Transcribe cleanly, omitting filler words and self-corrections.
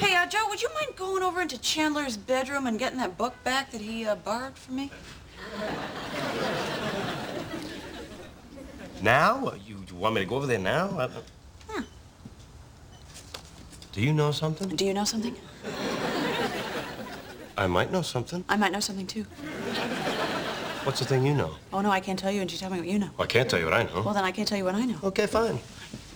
Hey, Joe, would you mind going over into Chandler's bedroom and getting that book back that he borrowed from me? Now? You want me to go over there now? Do you know something? Do you know something? I might know something. I might know something, too. What's the thing you know? Oh, no, I can't tell you, and you tell me what you know. Well, I can't tell you what I know. Well, then I can't tell you what I know. Okay, fine.